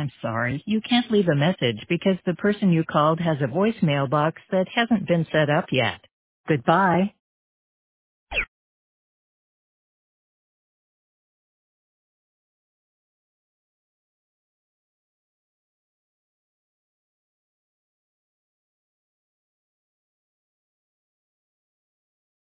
I'm sorry, you can't leave a message because the person you called has a voicemail box that hasn't been set up yet. Goodbye.